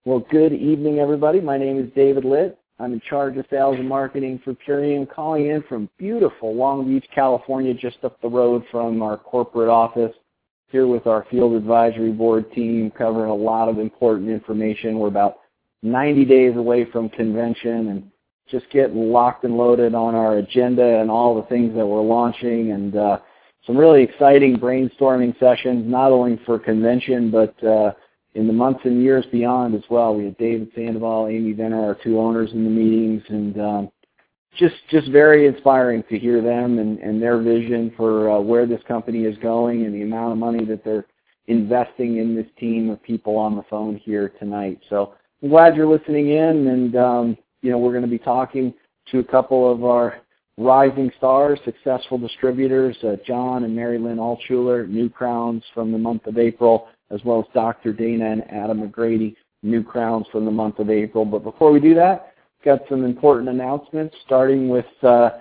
Well, good evening, everybody. My name is David Litt. I'm in charge of sales and marketing for Purium, calling in from beautiful Long Beach, California, just up the road from our corporate office, here with our field advisory board team, covering a lot of important information. We're about 90 days away from convention and just getting locked and loaded on our agenda and all the things that we're launching, and some really exciting brainstorming sessions, not only for convention, but in the months and years beyond as well. We had David Sandoval, Amy Venner, our two owners in the meetings, and just very inspiring to hear them and their vision for where this company is going and the amount of money that they're investing in this team of people on the phone here tonight. So I'm glad you're listening in, and we're going to be talking to a couple of our rising stars, successful distributors, John and Mary Lynn Altshuler, new crowns from the month of April, as well as Dr. Dana and Adam McGrady, new crowns from the month of April. But before we do that, got some important announcements, starting with our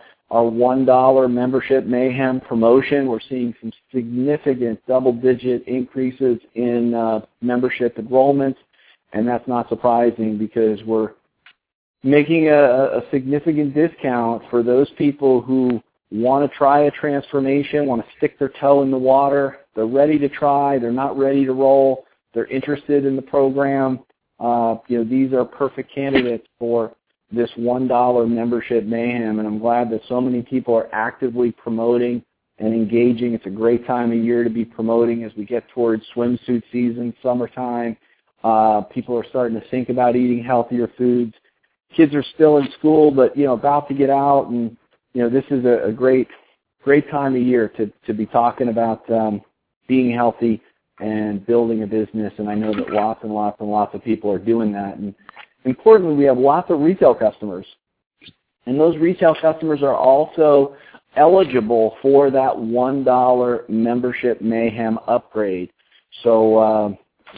$1 membership mayhem promotion. We're seeing some significant double-digit increases in membership enrollments, and that's not surprising because we're making a significant discount for those people who want to try a transformation, want to stick their toe in the water. They're ready to try. They're not ready to roll. They're interested in the program. These are perfect candidates for this $1 membership mayhem, and I'm glad that so many people are actively promoting and engaging. It's a great time of year to be promoting as we get towards swimsuit season, summertime. People are starting to think about eating healthier foods. Kids are still in school, but about to get out, and this is a great time of year to be talking about being healthy and building a business, and I know that lots and lots and lots of people are doing that. And importantly, we have lots of retail customers, and those retail customers are also eligible for that $1 membership mayhem upgrade. So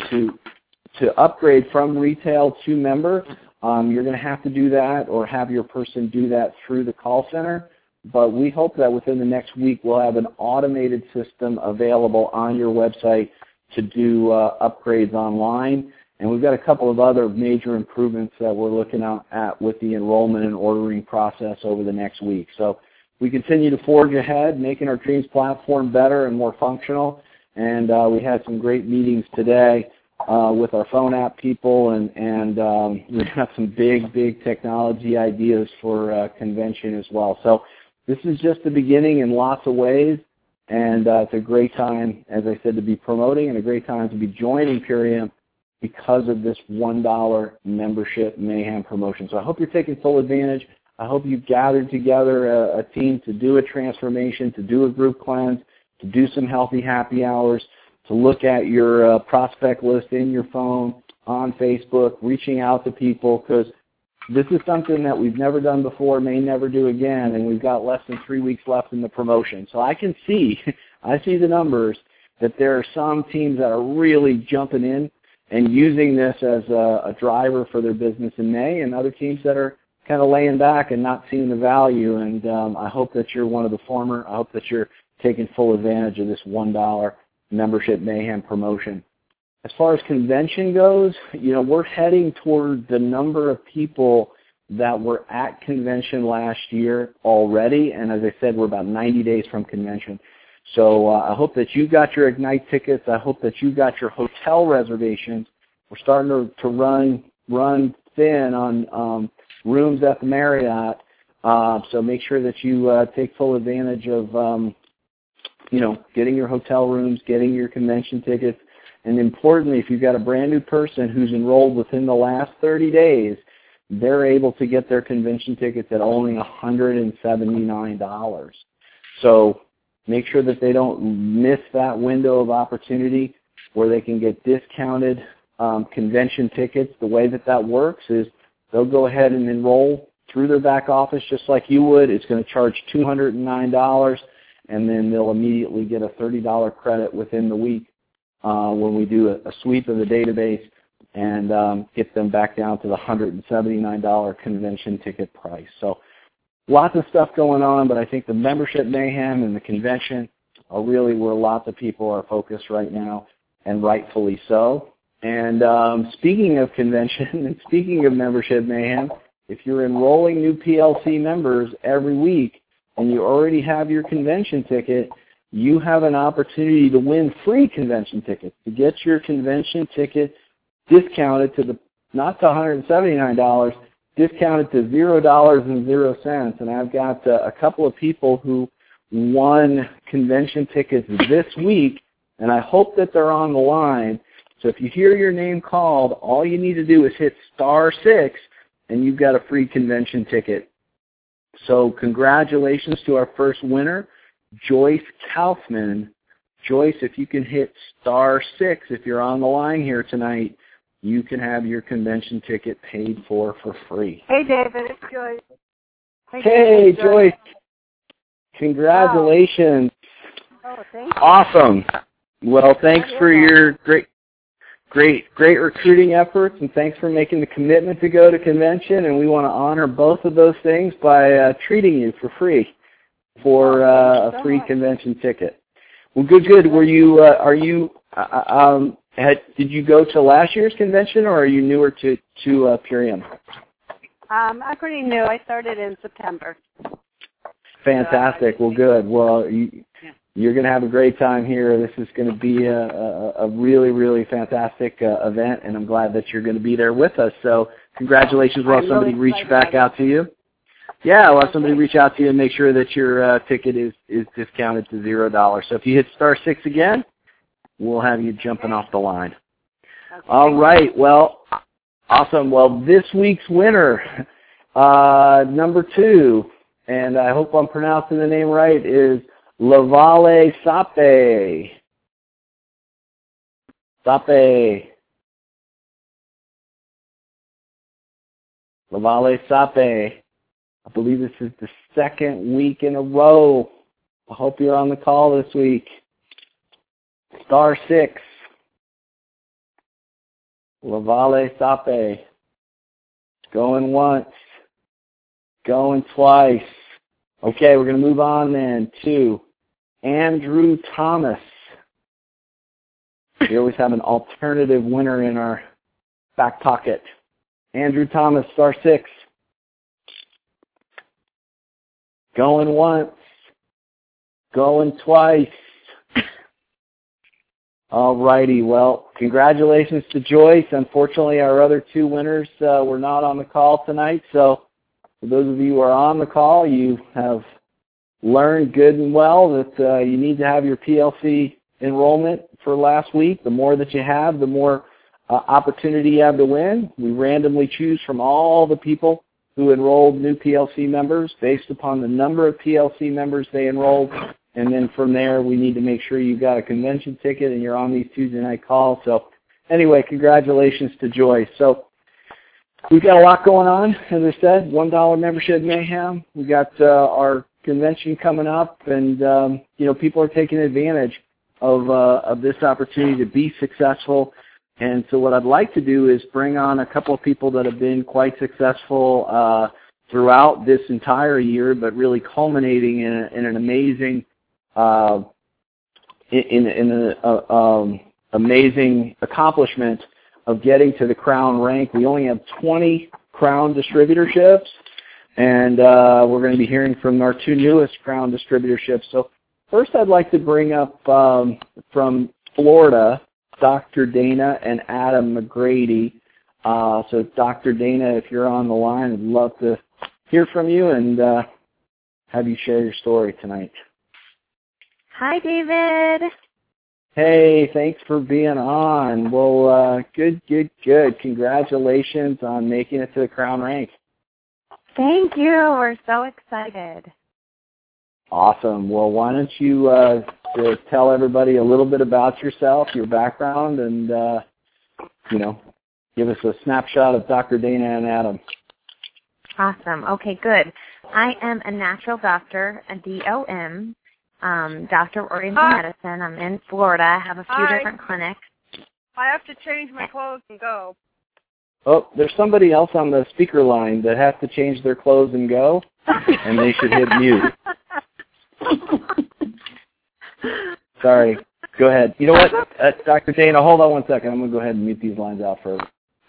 to upgrade from retail to member, you're going to have to do that or have your person do that through the call center. But we hope that within the next week we'll have an automated system available on your website to do upgrades online. And we've got a couple of other major improvements that we're looking at with the enrollment and ordering process over the next week. So we continue to forge ahead, making our Dreams platform better and more functional. And we had some great meetings today with our phone app people, and we have some big technology ideas for convention as well. So this is just the beginning in lots of ways, and it's a great time, as I said, to be promoting, and a great time to be joining Purium because of this $1 membership mayhem promotion. So I hope you're taking full advantage. I hope you've gathered together a team to do a transformation, to do a group cleanse, to do some healthy happy hours, to look at your prospect list in your phone, on Facebook, reaching out to people, because this is something that we've never done before, may never do again, and we've got less than 3 weeks left in the promotion. So I see the numbers, that there are some teams that are really jumping in and using this as a driver for their business in May, and other teams that are kind of laying back and not seeing the value. And I hope that you're one of the former. I hope that you're taking full advantage of this $1 membership mayhem promotion. As far as convention goes, we're heading toward the number of people that were at convention last year already, and as I said, we're about 90 days from convention. So I hope that you got your Ignite tickets. I hope that you got your hotel reservations. We're starting to run thin on rooms at the Marriott, so make sure that you take full advantage of getting your hotel rooms, getting your convention tickets, and importantly, if you've got a brand new person who's enrolled within the last 30 days, they're able to get their convention tickets at only $179. So make sure that they don't miss that window of opportunity where they can get discounted convention tickets. The way that works is they'll go ahead and enroll through their back office just like you would. It's going to charge $209, and then they'll immediately get a $30 credit within the week when we do a sweep of the database and get them back down to the $179 convention ticket price. So lots of stuff going on, but I think the membership mayhem and the convention are really where lots of people are focused right now, and rightfully so. And speaking of convention and speaking of membership mayhem, if you're enrolling new PLC members every week and you already have your convention ticket, you have an opportunity to win free convention tickets. To get your convention ticket discounted to not to $179, discounted to $0.00. And I've got a couple of people who won convention tickets this week, and I hope that they're on the line. So if you hear your name called, all you need to do is hit *6, and you've got a free convention ticket. So congratulations to our first winner, Joyce Kaufman. Joyce, if you can hit *6, if you're on the line here tonight, you can have your convention ticket paid for free. Hey, David, it's Joyce. Hey, Joyce. Congratulations. Wow. Oh, thank you. Awesome. Well, thanks for your great recruiting efforts, and thanks for making the commitment to go to convention. And we want to honor both of those things by treating you for free for a free convention ticket. Well, good. Were you? Did you go to last year's convention, or are you newer to Purium? I'm pretty new. I started in September. Fantastic. Well, good. Well, you're going to have a great time here. This is going to be a really, really fantastic event, and I'm glad that you're going to be there with us. So congratulations. We'll have somebody reach back out to you. Yeah, we'll have somebody reach out to you and make sure that your ticket is discounted to $0. So if you hit *6 again, we'll have you jumping off the line. Okay. All right. Well, awesome. Well, this week's winner, number 2, and I hope I'm pronouncing the name right, is Lavale Sape. Lavale Sape. I believe this is the second week in a row. I hope you're on the call this week. *6. Lavale Sape. Going once. Going twice. Okay, we're going to move on then to Andrew Thomas. We always have an alternative winner in our back pocket. Andrew Thomas, *6. Going once. Going twice. All righty. Well, congratulations to Joyce. Unfortunately, our other 2 winners were not on the call tonight. So for those of you who are on the call, you have learned good and well that you need to have your PLC enrollment for last week. The more that you have, the more opportunity you have to win. We randomly choose from all the people who enrolled new PLC members based upon the number of PLC members they enrolled. And then from there, we need to make sure you've got a convention ticket and you're on these Tuesday night calls. So anyway, congratulations to Joyce. So we've got a lot going on, as I said, $1 membership mayhem. We've got our convention coming up, and people are taking advantage of this opportunity to be successful. And so what I'd like to do is bring on a couple of people that have been quite successful throughout this entire year, but really culminating in an amazing amazing accomplishment of getting to the Crown rank. We only have 20 Crown distributorships, and we're going to be hearing from our 2 newest Crown distributorships. So first I'd like to bring up from Florida, Dr. Dana and Adam McGrady. So Dr. Dana, if you're on the line, I'd love to hear from you and have you share your story tonight. Hi, David. Hey, thanks for being on. Well, good. Congratulations on making it to the Crown rank. Thank you. We're so excited. Awesome. Well, why don't you tell everybody a little bit about yourself, your background, and, give us a snapshot of Dr. Dana and Adam. Awesome. Okay, good. I am a natural doctor, a DOM, Doctor of Oriental Medicine. I'm in Florida. I have a few different clinics. I have to change my clothes and go. Oh, there's somebody else on the speaker line that has to change their clothes and go, and they should hit mute. Sorry. Go ahead. You know what, Dr. Dana, hold on 1 second. I'm going to go ahead and mute these lines out for.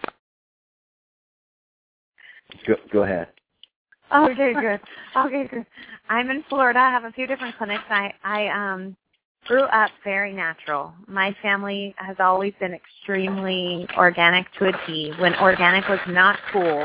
Go ahead. Okay, good. Okay, good. I'm in Florida. I have a few different clinics. I grew up very natural. My family has always been extremely organic to a T. When organic was not cool,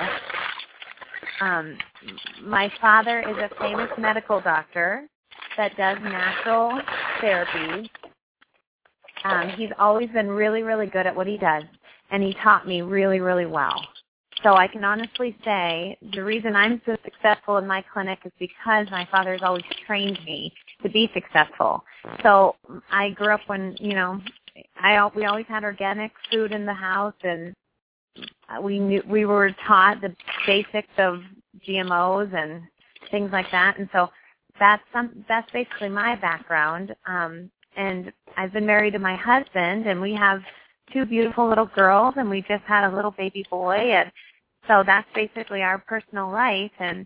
my father is a famous medical doctor that does natural therapy. He's always been really, really good at what he does, and he taught me really, really well. So I can honestly say the reason I'm so successful in my clinic is because my father has always trained me to be successful. So I grew up when, we always had organic food in the house, and we were taught the basics of GMOs and things like that. And so that's basically my background. And I've been married to my husband, and we have 2 beautiful little girls, and we just had a little baby boy, and so that's basically our personal life. And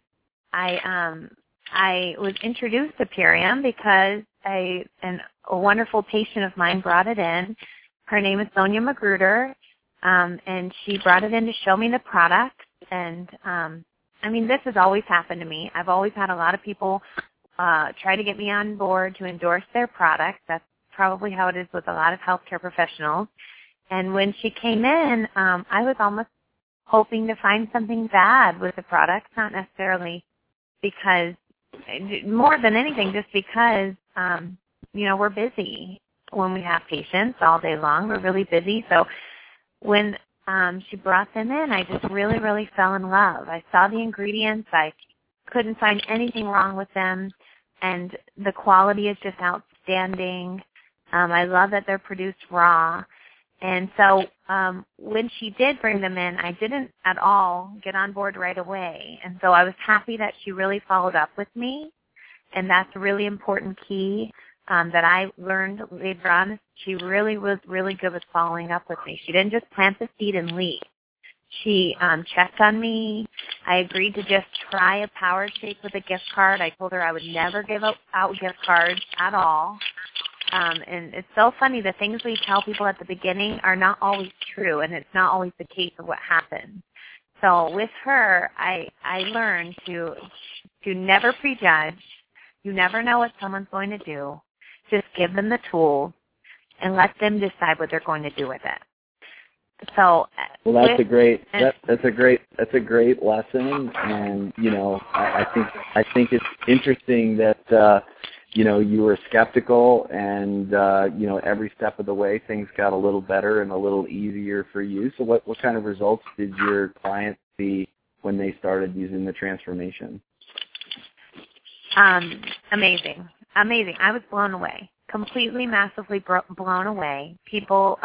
I was introduced to Purium because a wonderful patient of mine brought it in. Her name is Sonia Magruder, and she brought it in to show me the product. And this has always happened to me. I've always had a lot of people try to get me on board to endorse their products. That's probably how it is with a lot of healthcare professionals. And when she came in, I was almost hoping to find something bad with the product, not necessarily because, more than anything, just because, we're busy when we have patients all day long. We're really busy. So when she brought them in, I just really, really fell in love. I saw the ingredients. I couldn't find anything wrong with them, and the quality is just outstanding. I love that they're produced raw. And so when she did bring them in, I didn't at all get on board right away. And so I was happy that she really followed up with me, and that's a really important key that I learned later on. She really was really good with following up with me. She didn't just plant the seed and leave. She checked on me. I agreed to just try a Power Shake with a gift card. I told her I would never give out gift cards at all. And it's so funny, the things we tell people at the beginning are not always true, and it's not always the case of what happens. So with her, I learned to never prejudge. You never know what someone's going to do. Just give them the tools and let them decide what they're going to do with it. So well, that's a great lesson, and I think it's interesting that you were skeptical, and every step of the way things got a little better and a little easier for you. So what kind of results did your clients see when they started using the transformation? Amazing. I was blown away, completely, massively blown away. People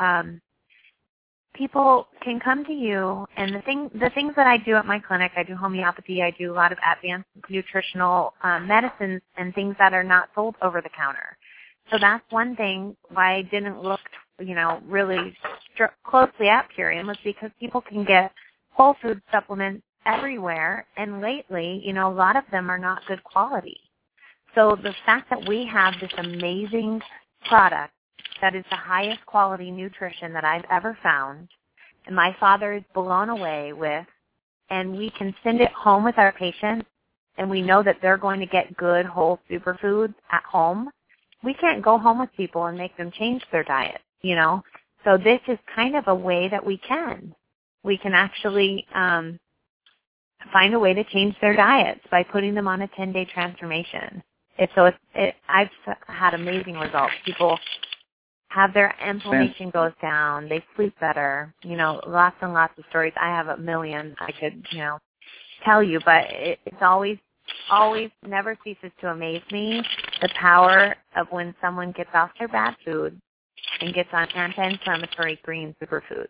can come to you, and the things that I do at my clinic, I do homeopathy, I do a lot of advanced nutritional medicines and things that are not sold over the counter. So that's one thing why I didn't look, really closely at Purium, was because people can get whole food supplements everywhere, and lately, a lot of them are not good quality. So the fact that we have this amazing product that is the highest quality nutrition that I've ever found, and my father is blown away with, and we can send it home with our patients, and we know that they're going to get good whole superfoods at home. We can't go home with people and make them change their diet, So this is kind of a way that we can. We can actually find a way to change their diets by putting them on a 10-day transformation. I've had amazing results. People have their inflammation goes down. They sleep better. Lots and lots of stories. I have a million I could, tell you, but it's always never ceases to amaze me the power of when someone gets off their bad food and gets on anti-inflammatory green superfoods.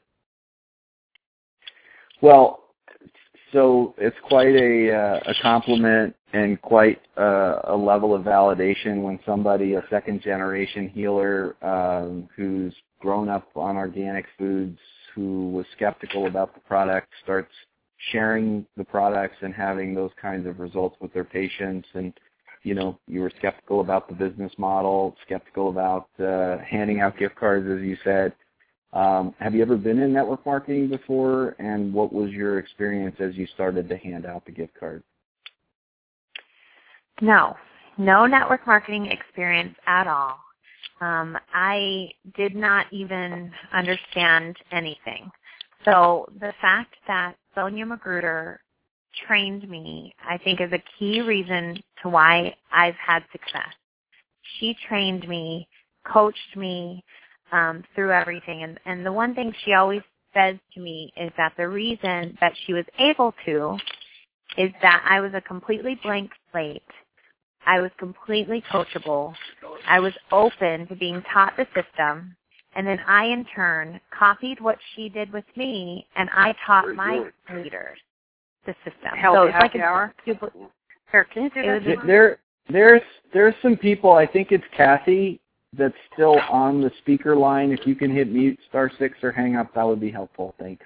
Well, so it's quite a compliment and quite a level of validation when somebody, a second-generation healer who's grown up on organic foods, who was skeptical about the product, starts sharing the products and having those kinds of results with their patients. And you were skeptical about the business model, skeptical about handing out gift cards, as you said. Have you ever been in network marketing before, and what was your experience as you started to hand out the gift cards? No network marketing experience at all. I did not even understand anything. So the fact that Sonia Magruder trained me, I think, is a key reason to why I've had success. She trained me, coached me through everything. And the one thing she always says to me is that the reason that she was able to is that I was a completely blank slate. I was completely coachable. I was open to being taught the system. And then I, in turn, copied what she did with me, and I taught my leaders the system. So it's like an hour. Here, can you do that? There's some people, I think it's Kathy, that's still on the speaker line. If you can hit mute, *6, or hang up, that would be helpful. Thanks.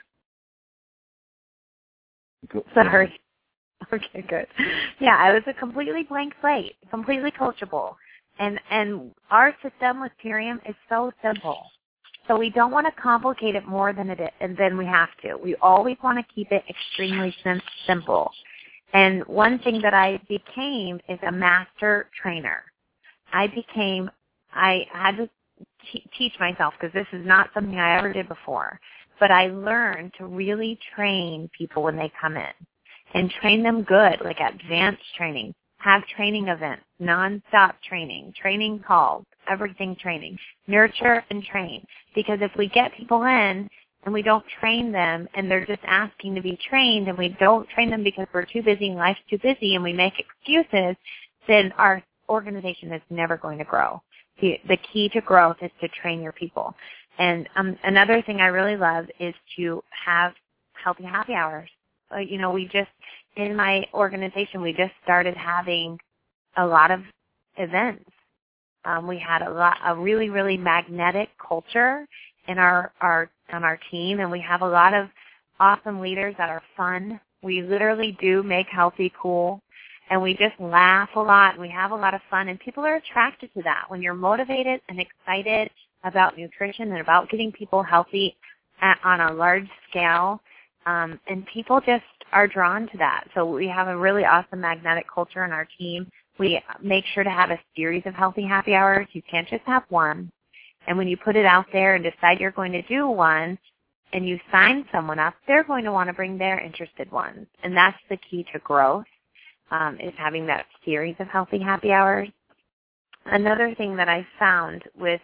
Sorry. Okay, good. Yeah, I was a completely blank slate, completely coachable. And our system with Purium is so simple. So we don't want to complicate it more than it is, and then we have to. We always want to keep it extremely simple. And one thing that I became is a master trainer. I had to teach myself, because this is not something I ever did before, but I learned to really train people when they come in and train them good, like advanced training, have training events, nonstop training calls, everything training, nurture and train. Because if we get people in and we don't train them and they're just asking to be trained and we don't train them because we're too busy and life's too busy and we make excuses, then our organization is never going to grow. The key to growth is to train your people. And another thing I really love is to have healthy happy hours. In my organization, we just started having a lot of events. We had a really, really magnetic culture in our team, and we have a lot of awesome leaders that are fun. We literally do make healthy cool, and we just laugh a lot, and we have a lot of fun, and people are attracted to that. When you're motivated and excited about nutrition and about getting people healthy on a large scale, and people just are drawn to that. So we have a really awesome magnetic culture in our team. We make sure to have a series of healthy happy hours. You can't just have one. And when you put it out there and decide you're going to do one and you sign someone up, they're going to want to bring their interested ones. And that's the key to growth, is having that series of healthy happy hours. Another thing that I found with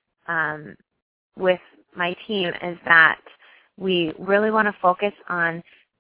my team is that we really want to focus on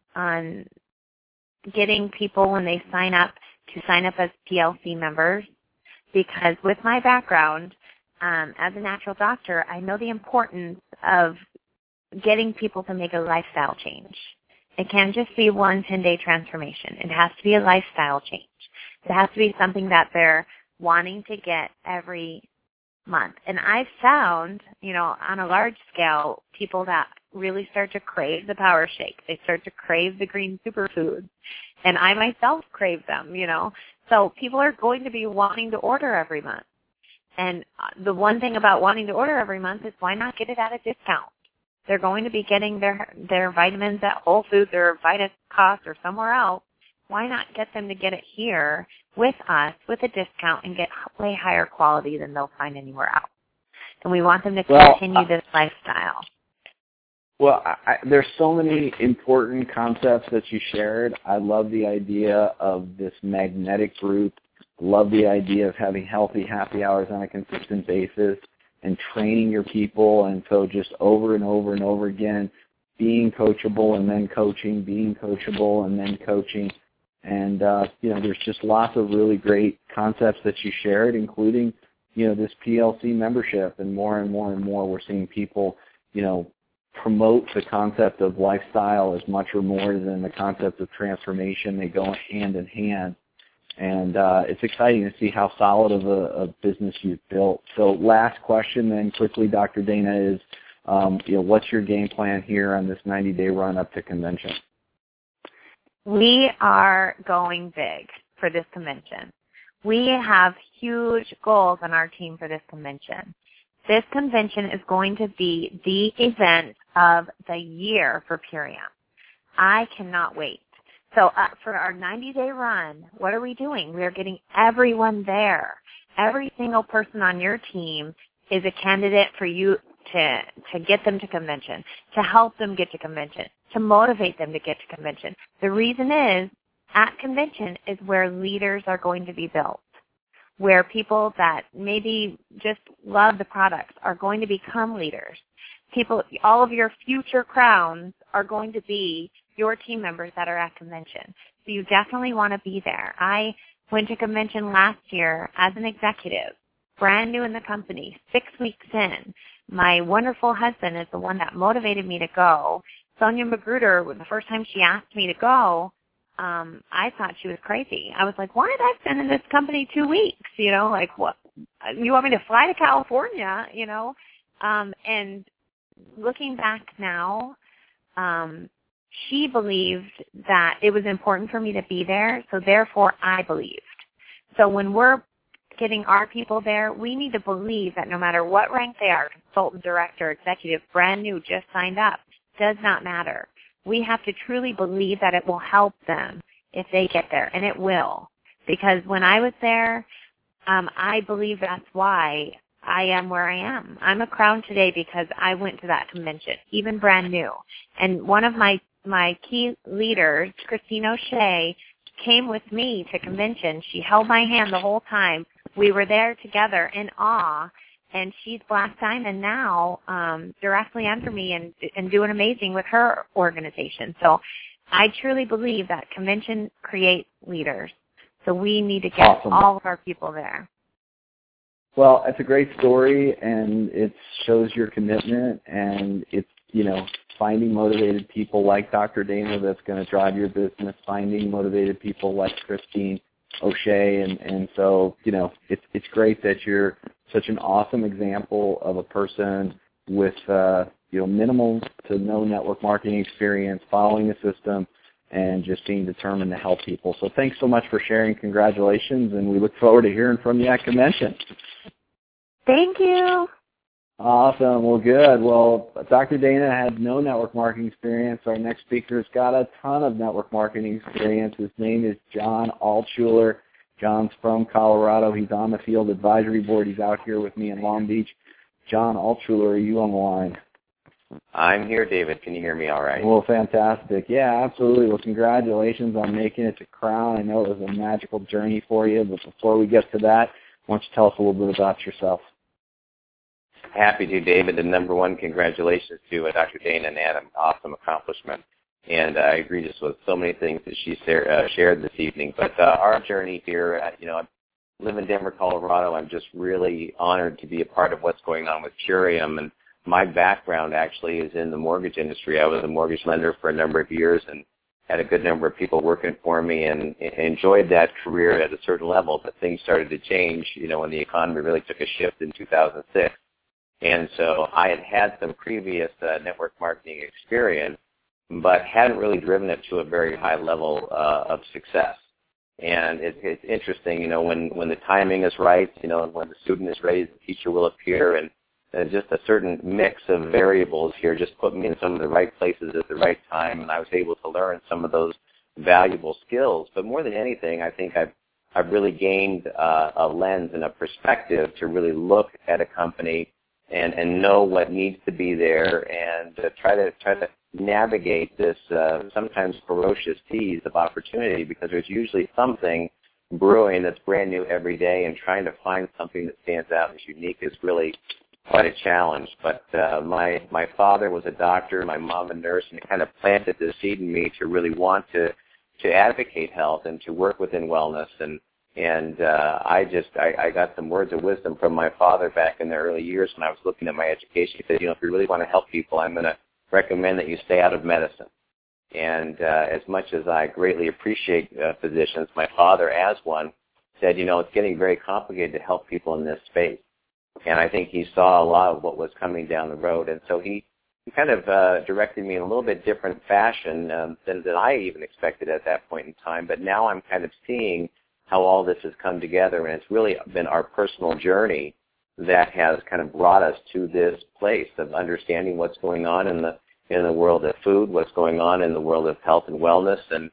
getting people, when they sign up, to sign up as PLC members, because with my background as a natural doctor, I know the importance of getting people to make a lifestyle change. It can't just be one 10-day transformation. It has to be a lifestyle change. It has to be something that they're wanting to get every month. And I've found, on a large scale, people that really start to crave the Power Shake. They start to crave the green superfoods. And I myself crave them, So people are going to be wanting to order every month. And the one thing about wanting to order every month is, why not get it at a discount? They're going to be getting their vitamins at Whole Foods or Vitacost or somewhere else. Why not get them to get it here with us with a discount and get way higher quality than they'll find anywhere else? And we want them to continue this lifestyle. Well, there's so many important concepts that you shared. I love the idea of this magnetic group. Love the idea of having healthy happy hours on a consistent basis and training your people. And so just over and over and over again, being coachable and then coaching, being coachable and then coaching. And, there's just lots of really great concepts that you shared, including, this PLC membership. And more we're seeing people, promote the concept of lifestyle as much or more than the concept of transformation. They go hand in hand. And it's exciting to see how solid of a business you've built. So last question then quickly, Dr. Dana, is what's your game plan here on this 90-day run up to convention? We are going big for this convention. We have huge goals on our team for this convention. This convention is going to be the event of the year for Purium. I cannot wait. So for our 90-day run, what are we doing? We are getting everyone there. Every single person on your team is a candidate for you to get them to convention, to help them get to convention, to motivate them to get to convention. The reason is, at convention is where leaders are going to be built, where people that maybe just love the products are going to become leaders. People, all of your future crowns are going to be your team members that are at convention. So you definitely want to be there. I went to convention last year as an executive, brand new in the company, 6 weeks in. My wonderful husband is the one that motivated me to go. Sonia Magruder, the first time she asked me to go, I thought she was crazy. I was like, why did I spend in this company 2 weeks? You know, like, what? You want me to fly to California, you know? And looking back now, she believed that it was important for me to be there, so therefore I believed. So when we're getting our people there, we need to believe that no matter what rank they are, consultant, director, executive, brand new, just signed up, does not matter. We have to truly believe that it will help them if they get there, and it will. Because when I was there, I believe that's why I am where I am. I'm a crown today because I went to that convention, even brand new. And one of my key leaders, Christine O'Shea, came with me to convention. She held my hand the whole time. We were there together in awe. And she's Black Diamond now, directly under me and doing amazing with her organization. So I truly believe that convention creates leaders. So we need to get all of our people there. Well, it's a great story, and it shows your commitment, and it's, you know, finding motivated people like Dr. Dana that's going to drive your business, finding motivated people like Christine O'Shea, and so, you know, it's great that you're such an awesome example of a person with, you know, minimal to no network marketing experience, following the system, and just being determined to help people. So thanks so much for sharing. Congratulations, and we look forward to hearing from you at convention. Thank you. Awesome. Well, good. Well, Dr. Dana had no network marketing experience. Our next speaker's got a ton of network marketing experience. His name is John Altshuler. John's from Colorado. He's on the field advisory board. He's out here with me in Long Beach. John Altshuler, are you on the line? I'm here, David. Can you hear me all right? Well, fantastic. Yeah, absolutely. Well, congratulations on making it to Crown. I know it was a magical journey for you, but before we get to that, why don't you tell us a little bit about yourself? Happy to, David. And number one, congratulations to Dr. Dana and Adam. Awesome accomplishment. And I agree just with so many things that she shared this evening. But our journey here, you know, I live in Denver, Colorado. I'm just really honored to be a part of what's going on with Purium. And my background actually is in the mortgage industry. I was a mortgage lender for a number of years and had a good number of people working for me and enjoyed that career at a certain level. But things started to change, you know, when the economy really took a shift in 2006. And so I had some previous network marketing experience, but hadn't really driven it to a very high level of success. And it's interesting, you know, when the timing is right, you know, and when the student is ready, the teacher will appear, and just a certain mix of variables here just put me in some of the right places at the right time, and I was able to learn some of those valuable skills. But more than anything, I think I've really gained a lens and a perspective to really look at a company and know what needs to be there, and try to navigate this sometimes ferocious seas of opportunity, because there's usually something brewing that's brand new every day, and trying to find something that stands out and is unique is really quite a challenge. But my father was a doctor, my mom a nurse, and it kind of planted this seed in me to really want to advocate health and to work within wellness. And I got some words of wisdom from my father back in the early years when I was looking at my education. He said, you know, if you really want to help people, I'm going to recommend that you stay out of medicine. And as much as I greatly appreciate physicians, my father, as one, said, you know, it's getting very complicated to help people in this space. And I think he saw a lot of what was coming down the road. And so he kind of directed me in a little bit different fashion than I even expected at that point in time. But now I'm kind of seeing how all this has come together. And it's really been our personal journey that has kind of brought us to this place of understanding what's going on in the world of food, what's going on in the world of health and wellness. And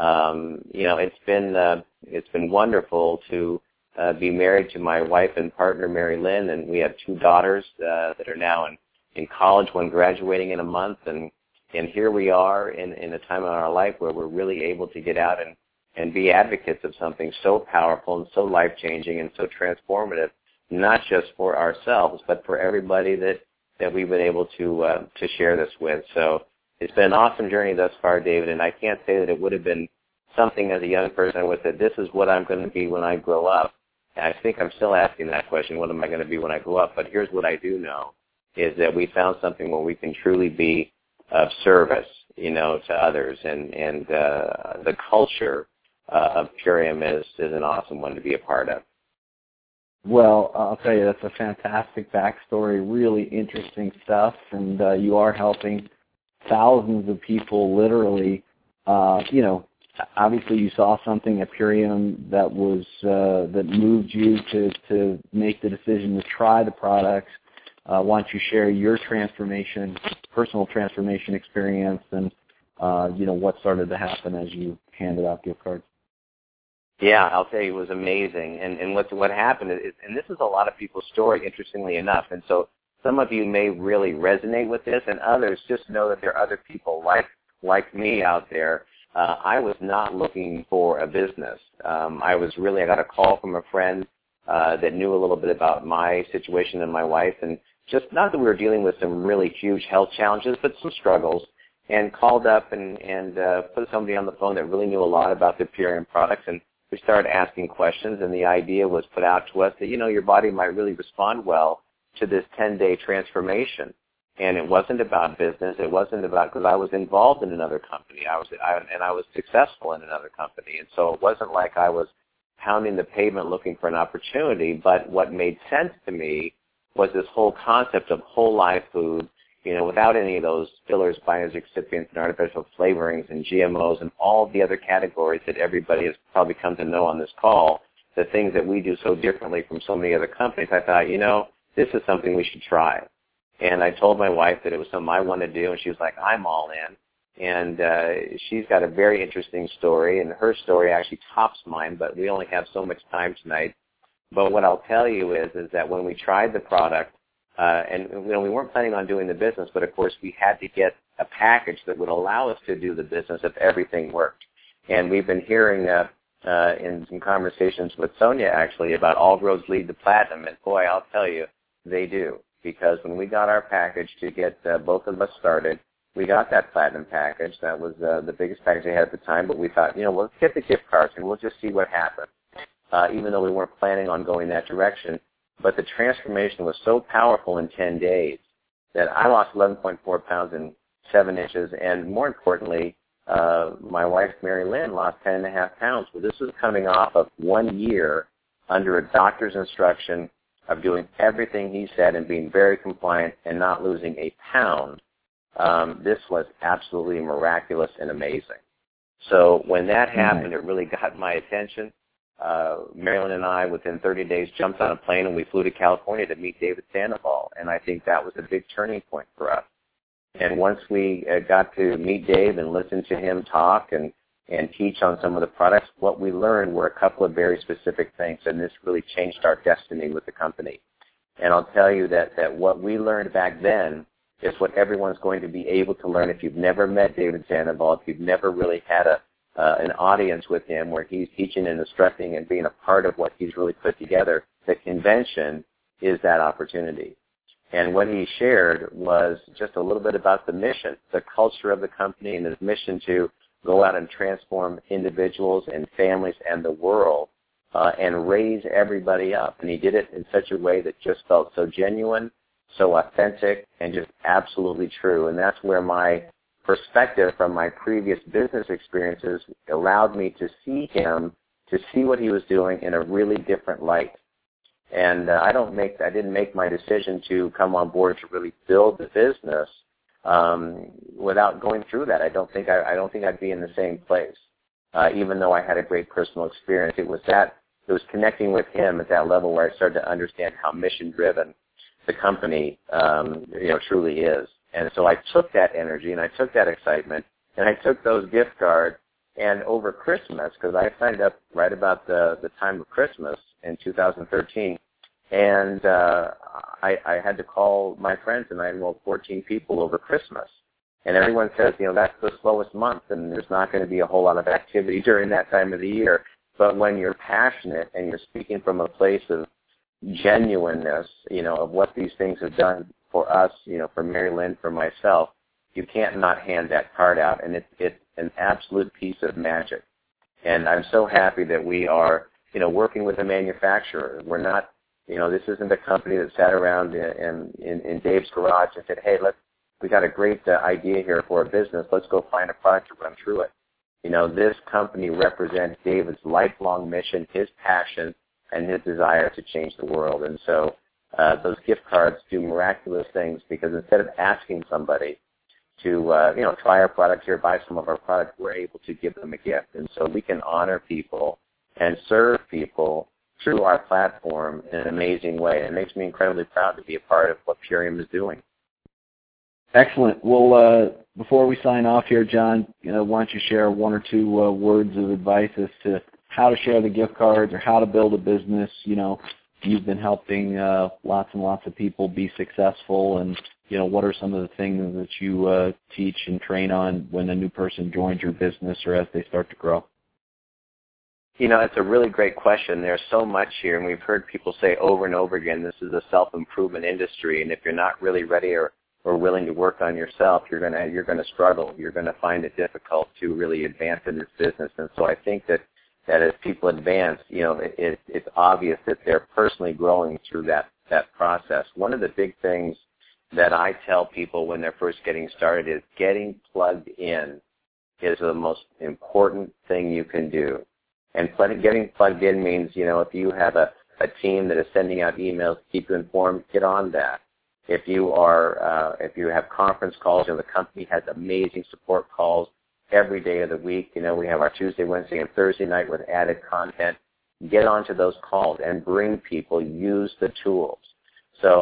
it's been wonderful to be married to my wife and partner, Mary Lynn, and we have 2 daughters that are now in college, one graduating in a month, and here we are in a time in our life where we're really able to get out and be advocates of something so powerful and so life-changing and so transformative, not just for ourselves, but for everybody that we've been able to share this with. So it's been an awesome journey thus far, David, and I can't say that it would have been something as a young person I would say, this is what I'm going to be when I grow up. And I think I'm still asking that question, what am I going to be when I grow up? But here's what I do know, is that we found something where we can truly be of service, to others. And the culture of Purium is an awesome one to be a part of. Well, I'll tell you, that's a fantastic backstory, really interesting stuff, and you are helping thousands of people literally. Obviously you saw something at Purium that was that moved you to make the decision to try the products. Why don't you share your personal transformation experience, and what started to happen as you handed out gift cards? Yeah, I'll tell you, it was amazing. And what happened is, and this is a lot of people's story, interestingly enough, and so some of you may really resonate with this, and others just know that there are other people like me out there. I was not looking for a business. I got a call from a friend that knew a little bit about my situation and my wife, and just not that we were dealing with some really huge health challenges, but some struggles, and called up and put somebody on the phone that really knew a lot about the Purium products, and we started asking questions, and the idea was put out to us that, your body might really respond well to this 10-day transformation. And it wasn't about business. It wasn't about, because I was involved in another company. I was successful in another company. And so it wasn't like I was pounding the pavement looking for an opportunity, but what made sense to me was this whole concept of whole live food, without any of those fillers, bioexcipients, and artificial flavorings and GMOs and all the other categories that everybody has probably come to know on this call, the things that we do so differently from so many other companies. I thought, this is something we should try. And I told my wife that it was something I wanted to do, and she was like, I'm all in. And she's got a very interesting story, and her story actually tops mine, but we only have so much time tonight. But what I'll tell you is that when we tried the product, and we weren't planning on doing the business, but of course we had to get a package that would allow us to do the business if everything worked. And we've been hearing in some conversations with Sonia actually about all roads lead to platinum, and boy, I'll tell you, they do. Because when we got our package to get both of us started, we got that platinum package. That was the biggest package they had at the time, but we thought, let's get the gift cards and we'll just see what happens, even though we weren't planning on going that direction. But the transformation was so powerful in 10 days that I lost 11.4 pounds in 7 inches, and more importantly, my wife, Mary Lynn, lost 10.5 pounds. Well, this was coming off of 1 year under a doctor's instruction of doing everything he said and being very compliant and not losing a pound. This was absolutely miraculous and amazing. So when that happened, it really got my attention. Marilyn and I, within 30 days, jumped on a plane and we flew to California to meet David Sandoval, and I think that was a big turning point for us. And once we got to meet Dave and listen to him talk and teach on some of the products, what we learned were a couple of very specific things, and this really changed our destiny with the company. And I'll tell you that what we learned back then is what everyone's going to be able to learn if you've never met David Sandoval, if you've never really had an audience with him where he's teaching and instructing and being a part of what he's really put together. The convention is that opportunity. And what he shared was just a little bit about the mission, the culture of the company, and his mission to go out and transform individuals and families and the world and raise everybody up. And he did it in such a way that just felt so genuine, so authentic, and just absolutely true. And that's where my perspective from my previous business experiences allowed me to see him, to see what he was doing in a really different light. And I didn't make my decision to come on board to really build the business without going through that. I don't think I'd be in the same place. even though I had a great personal experience. It was connecting with him at that level where I started to understand how mission-driven the company, truly is. And so I took that energy and I took that excitement and I took those gift cards, and over Christmas, because I signed up right about the time of Christmas in 2013, and I had to call my friends, and I enrolled 14 people over Christmas. And everyone says, that's the slowest month, and there's not going to be a whole lot of activity during that time of the year. But when you're passionate and you're speaking from a place of genuineness, of what these things have done for us, for Mary Lynn, for myself, you can't not hand that card out. And it's an absolute piece of magic. And I'm so happy that we are, working with a manufacturer. We're not, this isn't a company that sat around in Dave's garage and said, hey, we got a great idea here for a business. Let's go find a product to run through it. This company represents David's lifelong mission, his passion, and his desire to change the world. And so those gift cards do miraculous things, because instead of asking somebody to, try our product here, buy some of our product, we're able to give them a gift. And so we can honor people and serve people through our platform in an amazing way. It makes me incredibly proud to be a part of what Purium is doing. Excellent. Well, before we sign off here, John, why don't you share one or two words of advice as to how to share the gift cards or how to build a business? You've been helping lots and lots of people be successful, and what are some of the things that you teach and train on when a new person joins your business or as they start to grow? It's a really great question. There's so much here, and we've heard people say over and over again, this is a self-improvement industry, and if you're not really ready or willing to work on yourself, you're gonna struggle. You're gonna find it difficult to really advance in this business. And so I think that as people advance, it's obvious that they're personally growing through that process. One of the big things that I tell people when they're first getting started is getting plugged in is the most important thing you can do. And getting plugged in means, if you have a team that is sending out emails to keep you informed, get on that. If you have conference calls, the company has amazing support calls every day of the week. We have our Tuesday, Wednesday, and Thursday night with added content. Get onto those calls and bring people, use the tools. So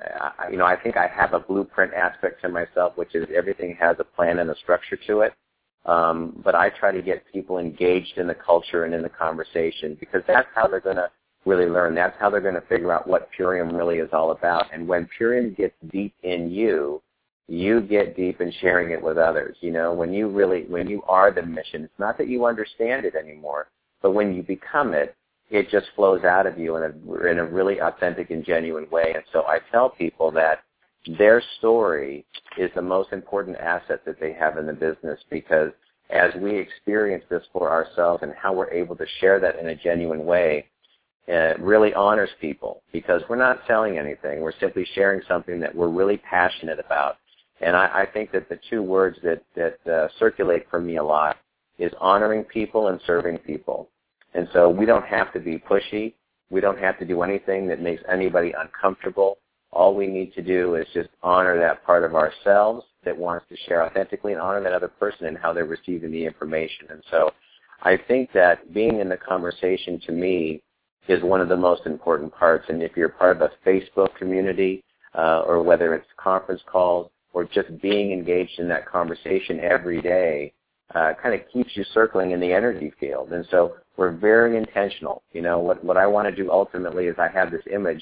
I think I have a blueprint aspect to myself, which is everything has a plan and a structure to it. But I try to get people engaged in the culture and in the conversation, because that's how they're going to really learn. That's how they're going to figure out what Purium really is all about. And when Purium gets deep in you, you get deep in sharing it with others. When you are the mission, it's not that you understand it anymore, but when you become it, it just flows out of you in a really authentic and genuine way. And so I tell people that their story is the most important asset that they have in the business, because as we experience this for ourselves and how we're able to share that in a genuine way, it really honors people, because we're not selling anything. We're simply sharing something that we're really passionate about. And I think that the two words that circulate for me a lot is honoring people and serving people. And so we don't have to be pushy. We don't have to do anything that makes anybody uncomfortable. All we need to do is just honor that part of ourselves that wants to share authentically, and honor that other person and how they're receiving the information. And so I think that being in the conversation, to me, is one of the most important parts. And if you're part of a Facebook community, or whether it's conference calls, or just being engaged in that conversation every day, kind of keeps you circling in the energy field. And so we're very intentional. What I want to do ultimately is I have this image,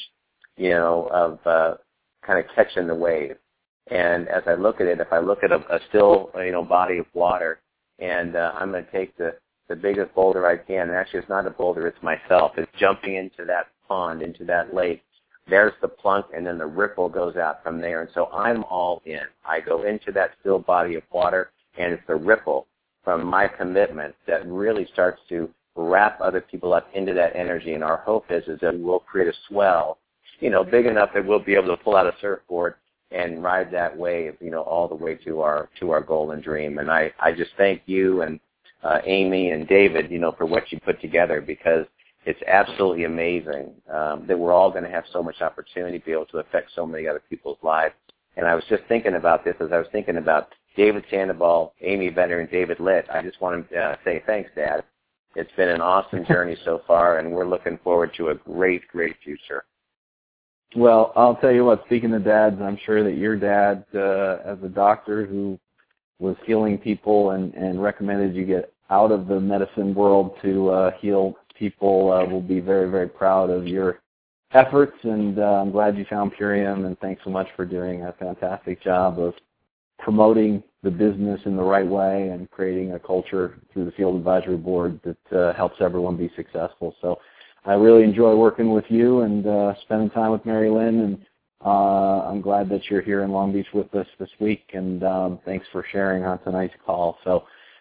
of kind of catching the wave. And as I look at it, if I look at a still, body of water, and I'm going to take the biggest boulder I can, and actually it's not a boulder, it's myself. It's jumping into that pond, into that lake. There's the plunk, and then the ripple goes out from there. And so I'm all in. I go into that still body of water, and it's the ripple from my commitment that really starts to wrap other people up into that energy. And our hope is that we'll create a swell, big enough that we'll be able to pull out a surfboard and ride that wave, all the way to our goal and dream. And I just thank you and Amy and David, for what you put together, because it's absolutely amazing that we're all going to have so much opportunity to be able to affect so many other people's lives. And I was just thinking about this as I was thinking about David Sandoval, Amy Benner, and David Litt. I just want to say thanks, Dad. It's been an awesome journey so far, and we're looking forward to a great, great future. Well, I'll tell you what, speaking of dads, I'm sure that your dad, as a doctor who was healing people and recommended you get out of the medicine world to heal people, will be very, very proud of your efforts, and I'm glad you found Purium, and thanks so much for doing a fantastic job of promoting the business in the right way and creating a culture through the Field Advisory Board that helps everyone be successful. So I really enjoy working with you and spending time with Mary Lynn, and I'm glad that you're here in Long Beach with us this week, and thanks for sharing on tonight's call. So,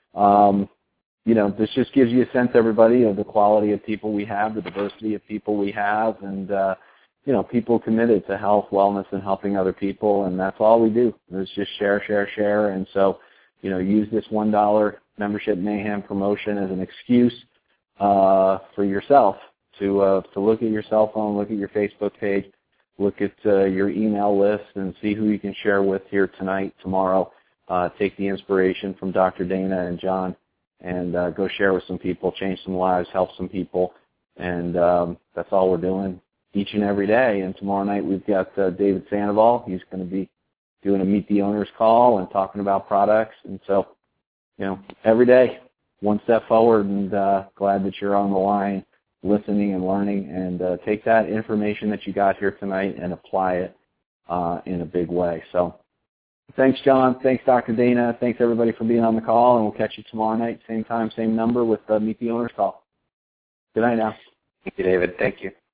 this just gives you a sense, everybody, of the quality of people we have, the diversity of people we have, and people committed to health, wellness, and helping other people, and that's all we do. It's just share, share, share. And so, use this $1 membership mayhem promotion as an excuse for yourself to look at your cell phone, look at your Facebook page, look at your email list, and see who you can share with here tonight, tomorrow. Take the inspiration from Dr. Dana and John, and go share with some people, change some lives, help some people, and that's all we're doing each and every day. And tomorrow night we've got David Sandoval. He's going to be doing a Meet the Owners call and talking about products. And so, every day, one step forward, and glad that you're on the line listening and learning, and take that information that you got here tonight and apply it in a big way. So thanks, John. Thanks, Dr. Dana. Thanks, everybody, for being on the call, and we'll catch you tomorrow night, same time, same number, with Meet the Owners call. Good night now. Thank you, David. Thank you.